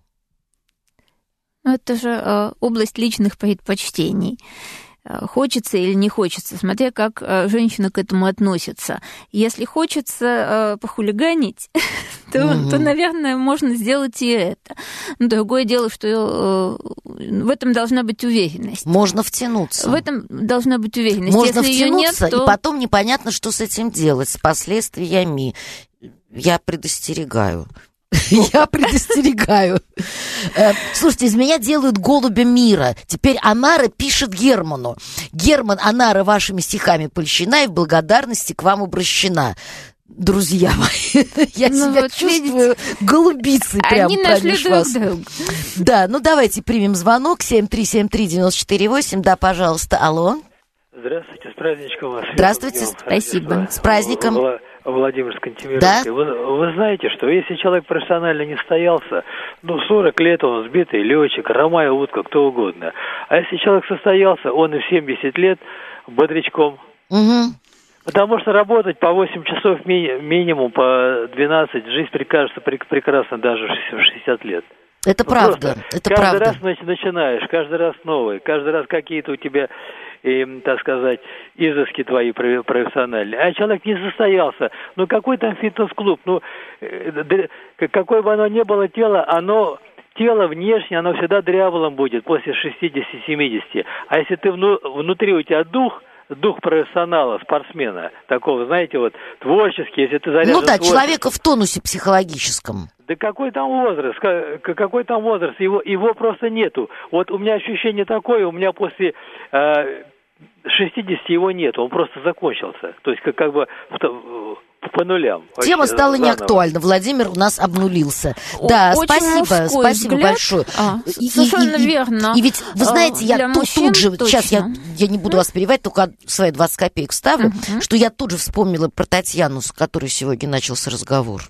Это же э, область личных предпочтений. Хочется или не хочется, смотря как э, женщина к этому относится. Если хочется э, похулиганить, то, mm-hmm. то, наверное, можно сделать и это. Но другое дело, что э, в этом должна быть уверенность. Можно втянуться. В этом должна быть уверенность. Можно Если втянуться, нет, то... и потом непонятно, что с этим делать, с последствиями. Я предостерегаю. Я предостерегаю. Слушайте, из меня делают голубя мира. Теперь Анара пишет Герману. Герман, Анара вашими стихами польщена и в благодарности к вам обращена. Друзья мои, я ну себя вот чувствую видите, голубицей прямо промеж вас. Друг. Да, ну давайте примем звонок. семь три семь три девять четыре восемь. Да, пожалуйста, алло. Здравствуйте, с праздничком вас. Здравствуйте, спасибо. С праздником. Владимир Скантемировский. Да? Вы, вы знаете, что если человек профессионально не состоялся, ну, сорок лет он сбитый летчик, хромая утка, кто угодно. А если человек состоялся, он и в семьдесят лет бодрячком. Угу. Потому что работать по восемь часов ми- минимум, по двенадцать, жизнь прикажется прек- прекрасно даже в шестьдесят лет. Это ну, правда, это каждый правда. Каждый раз начинаешь, каждый раз новый, каждый раз какие-то у тебя... И, так сказать, изыски твои профессиональные. А человек не состоялся. Ну, какой там фитнес-клуб? Ну, какое бы оно ни было тело, оно, тело внешне, оно всегда дряблым будет после шестидесяти-семидесяти. А если ты вну, внутри у тебя дух, дух профессионала, спортсмена, такого, знаете, вот, творческий, если ты заряжен... Ну да, творчеством, человека в тонусе психологическом. Да какой там возраст, какой там возраст, его, его просто нету. Вот у меня ощущение такое, у меня после э, шестидесяти его нету, он просто закончился. То есть как, как бы по нулям. Тема стала заново. Неактуальна, Владимир у нас обнулился. О, да, спасибо, спасибо взгляд. Большое. А, и, совершенно и, верно. И, и ведь, вы знаете, я тут, тут же, точно. Сейчас я, я не буду вас перебивать, только свои двадцать копеек вставлю, uh-huh. что я тут же вспомнила про Татьяну, с которой сегодня начался разговор,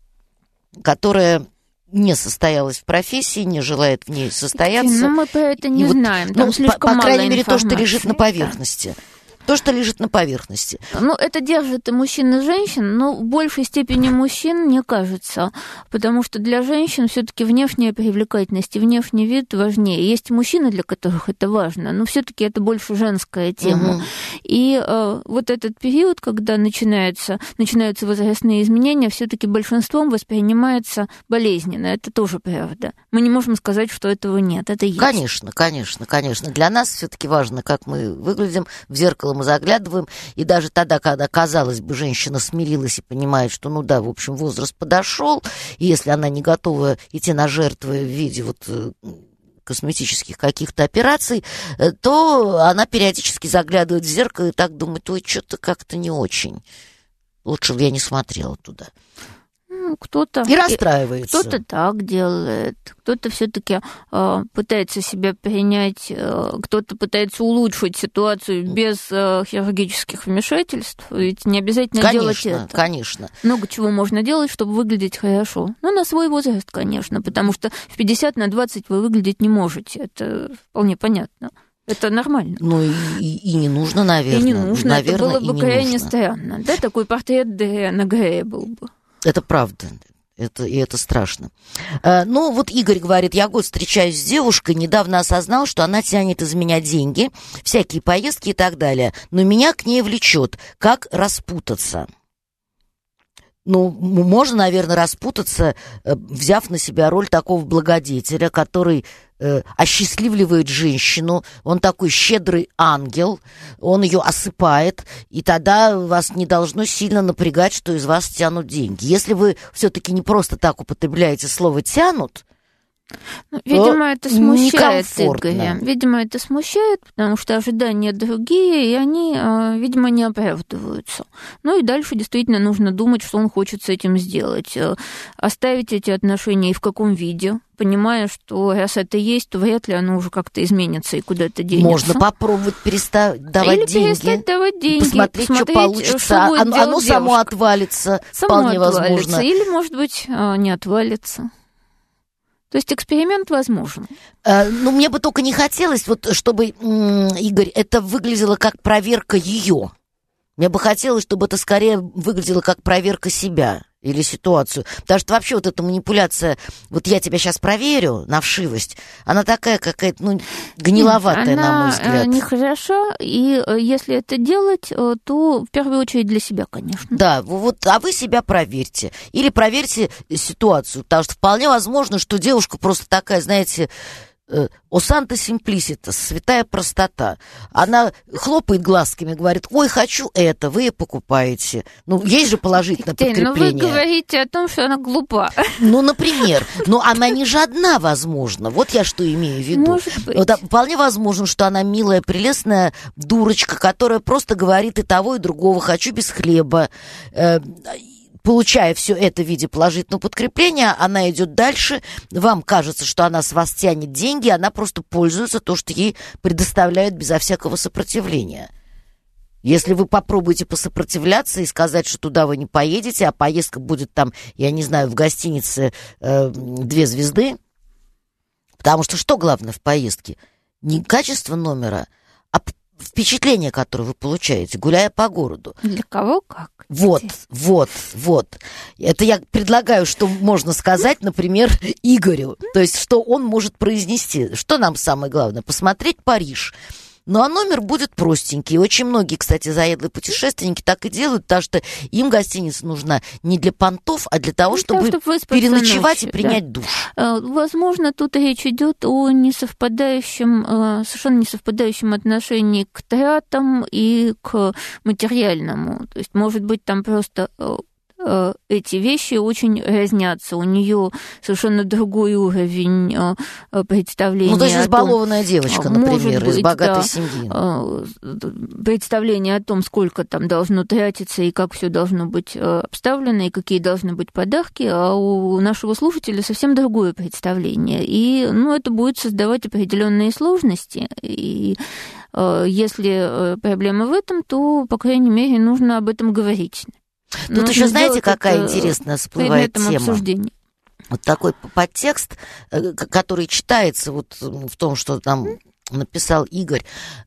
которая не состоялась в профессии, не желает в ней состояться. Но мы про это не и знаем. Вот, Там ну, слишком по, по мало крайней мере, то, что информации. лежит на поверхности. То, что лежит на поверхности. Ну, это держит и мужчин, и женщин, но в большей степени мужчин, мне кажется, потому что для женщин все-таки внешняя привлекательность и внешний вид важнее. Есть мужчины, для которых это важно, но все-таки это больше женская тема. Угу. И э, вот этот период, когда начинаются, начинаются возрастные изменения, все-таки большинством воспринимается болезненно. Это тоже правда. Мы не можем сказать, что этого нет. Это есть. Конечно, конечно, конечно. Для нас все-таки важно, как мы выглядим в зеркало. Мы заглядываем, и даже тогда, когда, казалось бы, женщина смирилась и понимает, что, ну да, в общем, возраст подошел, и если она не готова идти на жертвы в виде вот косметических каких-то операций, то она периодически заглядывает в зеркало и так думает, ой, что-то как-то не очень. Лучше бы я не смотрела туда. Кто-то и расстраивается. Кто-то так делает, кто-то все-таки э, пытается себя принять, э, кто-то пытается улучшить ситуацию без э, хирургических вмешательств. Ведь не обязательно конечно, делать это. Конечно. Много чего можно делать, чтобы выглядеть хорошо. Ну, на свой возраст, конечно, потому что в пятьдесят на двадцать вы выглядеть не можете. Это вполне понятно. Это нормально. Ну и, и, и не нужно, наверное. И не нужно. Наверное, это было бы крайне нужно. странно. Да, такой портрет Дориана Грея был бы. Это правда, это, и это страшно. А, ну, вот Игорь говорит, я год встречаюсь с девушкой, недавно осознал, что она тянет из меня деньги, всякие поездки и так далее, но меня к ней влечет. Как распутаться? ну, можно, наверное, распутаться, взяв на себя роль такого благодетеля, который э, осчастливливает женщину. Он такой щедрый ангел, он ее осыпает, и тогда вас не должно сильно напрягать, что из вас тянут деньги. Если вы все-таки не просто так употребляете слово «тянут», ну, видимо, это смущает Игоря. Видимо, это смущает, потому что ожидания другие, и они, видимо, не оправдываются. Ну и дальше действительно нужно думать, что он хочет с этим сделать. Оставить эти отношения и в каком виде, понимая, что раз это есть, то вряд ли оно уже как-то изменится и куда-то денется. Можно попробовать перестать давать Или деньги. перестать давать деньги. Посмотреть, посмотреть что получится. Что будет оно оно само девушка. отвалится, само вполне отвалится. возможно. Или, может быть, не отвалится. То есть эксперимент возможен. Э, ну, мне бы только не хотелось, вот, чтобы, м- Игорь, это выглядело как проверка ее. Мне бы хотелось, чтобы это скорее выглядело как проверка себя или ситуацию. Потому что вообще вот эта манипуляция, вот я тебя сейчас проверю на вшивость, она такая какая-то, ну, гниловатая, она на мой взгляд. Нехорошо, и если это делать, то в первую очередь для себя, конечно. Да, вот, а вы себя проверьте. Или проверьте ситуацию, потому что вполне возможно, что девушка просто такая, знаете, «О санта симплиситас», святая простота. Она хлопает глазками, говорит: ой, хочу это, вы покупаете. Ну, есть же положительное подкрепление. Но вы говорите о том, что она глупа. Ну, например. Но она не жадна, возможно. Вот я что имею в виду. Может быть. Вот, вполне возможно, что она милая, прелестная дурочка, которая просто говорит и того, и другого. Хочу без хлеба. Получая все это в виде положительного подкрепления, она идет дальше. Вам кажется, что она с вас тянет деньги, она просто пользуется то, что ей предоставляют безо всякого сопротивления. Если вы попробуете посопротивляться и сказать, что туда вы не поедете, а поездка будет там, я не знаю, в гостинице э, две звезды, потому что что главное в поездке? Не качество номера, а впечатление, которое вы получаете, гуляя по городу. Для кого как? Вот, вот, вот. Это я предлагаю, что можно сказать, например, Игорю. То есть, что он может произнести. Что нам самое главное? Посмотреть Париж. Ну, а номер будет простенький. Очень многие, кстати, заедлые путешественники так и делают, потому что им гостиница нужна не для понтов, а для того, чтобы, чтобы переночевать ночью, и принять да. душ. Возможно, тут речь идет о несовпадающем, совершенно несовпадающем отношении к тратам и к материальному. То есть, может быть, там просто эти вещи очень разнятся. У нее совершенно другой уровень представления. Ну, то есть избалованная том, девочка, например, быть, из богатой да, семьи. Представление о том, сколько там должно тратиться и как все должно быть обставлено, и какие должны быть подарки, а у нашего слушателя совсем другое представление. И, ну, это будет создавать определенные сложности. И если проблема в этом, то, по крайней мере, нужно об этом говорить. Тут Нужно еще, знаете, какая интересная всплывает тема? Обсуждения. Вот такой подтекст, который читается вот в том, что там написал Игорь.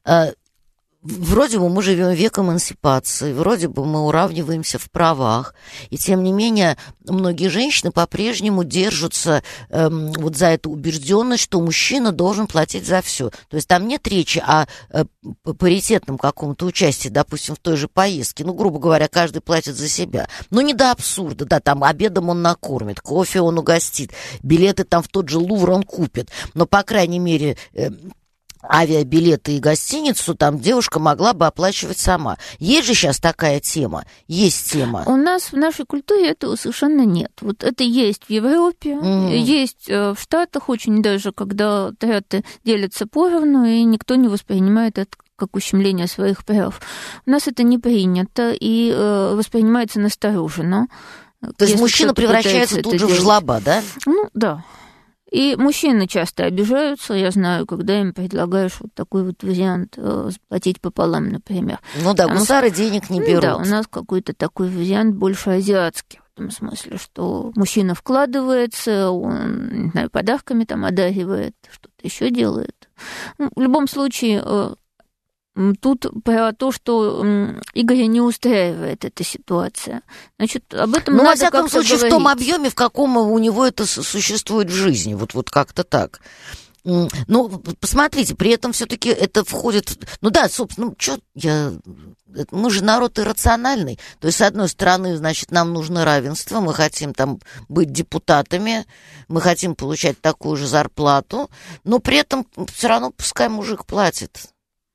Вроде бы мы живем век эмансипации, вроде бы мы уравниваемся в правах, и тем не менее многие женщины по-прежнему держатся эм, вот за эту убежденность, что мужчина должен платить за все. То есть там нет речи о, о паритетном каком-то участии, допустим, в той же поездке. Ну, грубо говоря, каждый платит за себя. Но не до абсурда, да, там обедом он накормит, кофе он угостит, билеты там в тот же Лувр он купит. Но, по крайней мере... Э, авиабилеты и гостиницу там девушка могла бы оплачивать сама. Есть же сейчас такая тема? Есть тема. У нас в нашей культуре этого совершенно нет. Вот это есть в Европе, mm. есть в Штатах очень даже, когда траты делятся поровну, и никто не воспринимает это как ущемление своих прав. У нас это не принято и воспринимается настороженно. То есть мужчина превращается тут же в жлоба, да? Ну, да. И мужчины часто обижаются, я знаю, когда им предлагаешь вот такой вот вариант заплатить пополам, например. Ну да, гусары денег не берут. Да, у нас какой-то такой вариант больше азиатский, в том смысле, что мужчина вкладывается, он, не знаю, подарками там одаривает, что-то еще делает. Ну, в любом случае... Тут про то, что Игоря не устраивает эта ситуация. Значит, об этом ну, надо во всяком как-то случае, говорить. В том объеме, в каком у него это существует в жизни. Вот, вот как-то так. Ну, посмотрите, при этом все-таки это входит... Ну да, собственно, ну, что я... Мы же народ иррациональный. То есть, с одной стороны, значит, нам нужно равенство, мы хотим там быть депутатами, мы хотим получать такую же зарплату, но при этом все равно пускай мужик платит.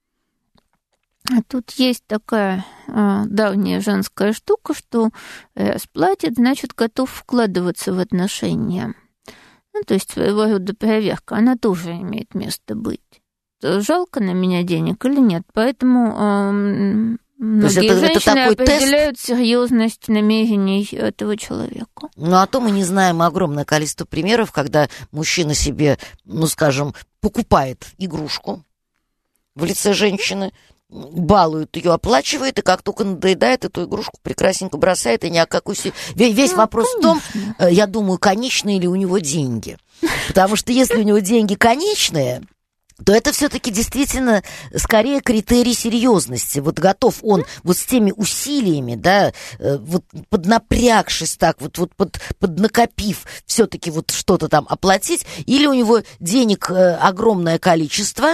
А тут есть такая э, давняя женская штука, что э, сплатит, значит, готов вкладываться в отношения. Ну, то есть своего рода проверка, она тоже имеет место быть. Жалко на меня денег или нет? Поэтому э, многие это, женщины это определяют тест? Серьезность намерений этого человека. Ну, а то мы не знаем огромное количество примеров, когда мужчина себе, ну, скажем, покупает игрушку в лице женщины, балует ее, оплачивает, и как только надоедает, эту игрушку прекрасненько бросает, и ни о какой... Весь ну, вопрос конечно. в том, я думаю, конечные ли у него деньги. Потому что если у него деньги конечные, то это все-таки действительно скорее критерий серьезности. Вот готов он вот с теми усилиями, да, вот поднапрягшись так, вот, вот под, поднакопив все-таки вот что-то там оплатить, или у него денег огромное количество,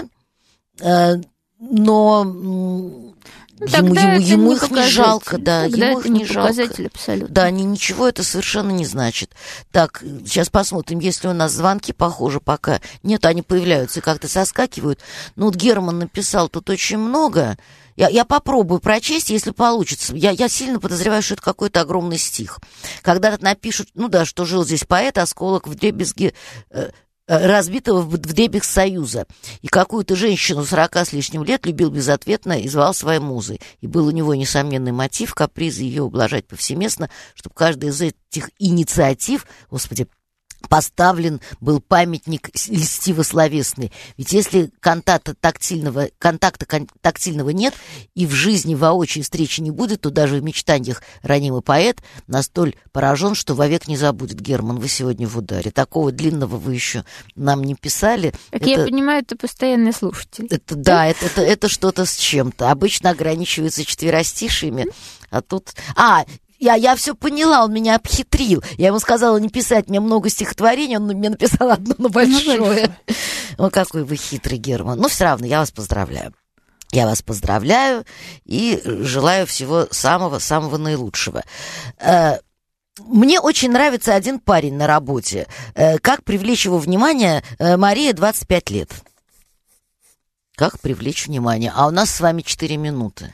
но ну, ему, ему, ему их не жалко, да, тогда ему это их не не жалко. Абсолютно. Да, ни, ничего это совершенно не значит. Так, сейчас посмотрим, если у нас звонки, похоже, пока нет, они появляются и как-то соскакивают. Ну, вот Герман написал тут очень много. Я, я попробую прочесть, если получится. Я, я сильно подозреваю, что это какой-то огромный стих. Когда-то напишут, ну да, что жил здесь поэт, осколок вдребезги... Э, разбитого в вдребезг союза. И какую-то женщину сорока с лишним лет любил безответно и звал своей музой. И был у него несомненный мотив, капризы ее ублажать повсеместно, чтобы каждая из этих инициатив, господи, поставлен был памятник льстиво-словесный. Ведь если контакта тактильного, контакта тактильного нет и в жизни воочию встречи не будет, то даже в мечтаниях ранимый поэт настоль поражен, что вовек не забудет. Герман, вы сегодня в ударе. Такого длинного вы еще нам не писали. Как это, я понимаю, это постоянный слушатель. Это, да, это, это, это что-то с чем-то. Обычно ограничивается четверостишиями, а тут... А, Я, я все поняла, он меня обхитрил. Я ему сказала не писать мне много стихотворений, он мне написал одно, но большое. Ну, какой вы хитрый, Герман. Ну, все равно, я вас поздравляю. Я вас поздравляю и желаю всего самого-самого наилучшего. Мне очень нравится один парень на работе. Как привлечь его внимание? Мария, двадцать пять лет. Как привлечь внимание? А у нас с вами четыре минуты.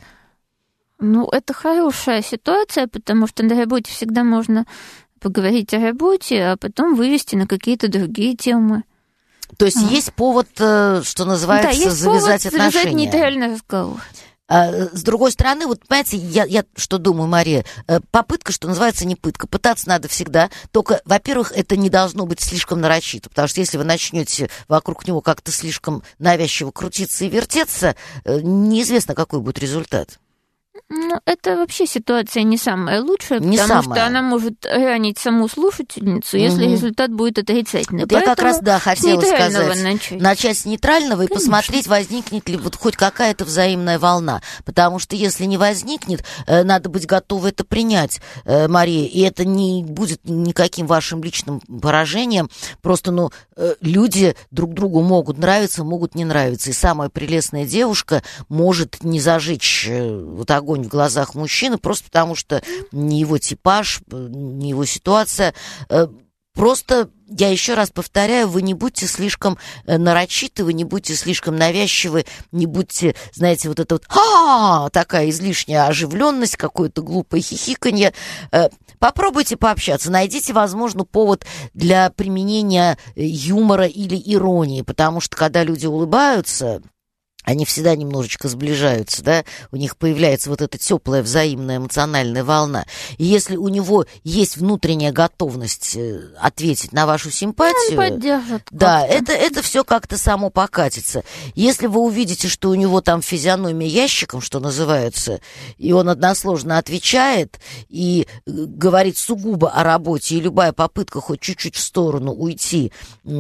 Ну, это хорошая ситуация, потому что на работе всегда можно поговорить о работе, а потом вывести на какие-то другие темы. То есть а. есть повод, что называется, да, есть завязать повод отношения. Завязать нейтральный разговор. А, с другой стороны, вот, понимаете, я, я что думаю, Мария, попытка, что называется, не пытка. Пытаться надо всегда, только, во-первых, это не должно быть слишком нарочито, потому что если вы начнете вокруг него как-то слишком навязчиво крутиться и вертеться, неизвестно, какой будет результат. Ну, это вообще ситуация не самая лучшая, не потому самая. что она может ранить саму слушательницу, если угу. результат будет отрицательный. Вот я как раз, да, хотела сказать, начать. начать с нейтрального и Конечно. посмотреть, возникнет ли вот хоть какая-то взаимная волна. Потому что если не возникнет, надо быть готовы это принять, Мария, и это не будет никаким вашим личным поражением. Просто, ну, люди друг другу могут нравиться, могут не нравиться. И самая прелестная девушка может не зажечь вот огонь в глазах мужчины, просто потому что не его типаж, не его ситуация. Просто, я еще раз повторяю, вы не будьте слишком нарочиты, вы не будьте слишком навязчивы, не будьте, знаете, вот это вот а такая излишняя оживленность, какое-то глупое хихиканье. Попробуйте пообщаться, найдите, возможно, повод для применения юмора или иронии, потому что, когда люди улыбаются, они всегда немножечко сближаются, да, у них появляется вот эта теплая взаимная эмоциональная волна. И если у него есть внутренняя готовность ответить на вашу симпатию, он поддержит да, это, это все как-то само покатится. Если вы увидите, что у него там физиономия ящиком, что называется, и он односложно отвечает и говорит сугубо о работе, и любая попытка хоть чуть-чуть в сторону уйти,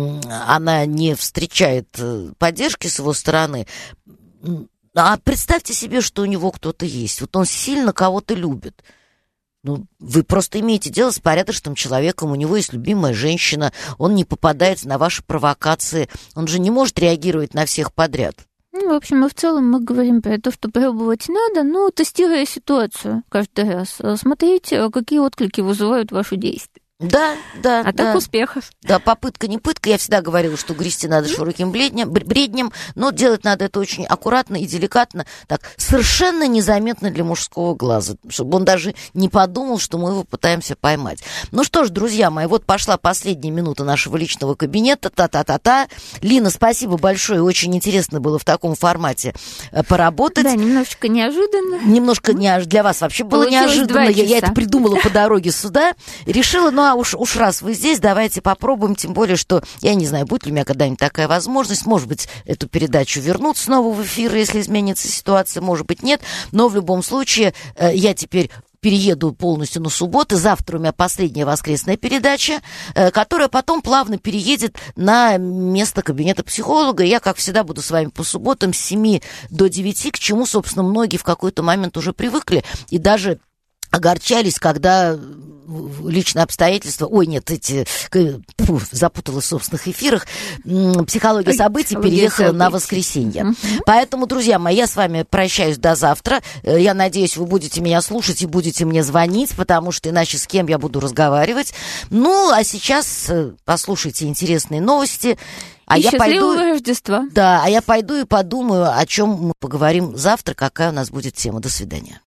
она не встречает поддержки с его стороны. А представьте себе, что у него кто-то есть. Вот он сильно кого-то любит. Ну, вы просто имеете дело с порядочным человеком, у него есть любимая женщина, он не попадает на ваши провокации, он же не может реагировать на всех подряд. Ну, в общем, и в целом мы говорим про то, что пробовать надо, но тестируя ситуацию каждый раз, смотрите, какие отклики вызывают ваши действия. Да, да, а да. так успехов. Да, попытка не пытка. Я всегда говорила, что грести надо широким бреднем, бреднем, но делать надо это очень аккуратно и деликатно, так, совершенно незаметно для мужского глаза, чтобы он даже не подумал, что мы его пытаемся поймать. Ну что ж, друзья мои, вот пошла последняя минута нашего личного кабинета, та-та-та-та. Лина, спасибо большое, очень интересно было в таком формате поработать. Да, немножечко неожиданно. Немножко неож... для вас вообще было Получилось неожиданно. Я, я это часа. придумала по дороге сюда. Решила, ну а уж, уж раз вы здесь, давайте попробуем. Тем более, что я не знаю, будет ли у меня когда-нибудь такая возможность. Может быть, эту передачу вернут снова в эфир, если изменится ситуация. Может быть, нет. Но в любом случае, я теперь перееду полностью на субботу. Завтра у меня последняя воскресная передача, которая потом плавно переедет на место кабинета психолога. Я, как всегда, буду с вами по субботам с семи до девяти, к чему, собственно, многие в какой-то момент уже привыкли и даже огорчались, когда личные обстоятельства, ой, нет, эти, фу, запуталась в собственных эфирах, психология событий переехала на воскресенье. Uh-huh. Поэтому, друзья мои, я с вами прощаюсь до завтра. Я надеюсь, вы будете меня слушать и будете мне звонить, потому что иначе с кем я буду разговаривать. Ну, а сейчас послушайте интересные новости. А и я счастливого пойду, Рождества. Да, а я пойду и подумаю, о чем мы поговорим завтра, какая у нас будет тема. До свидания.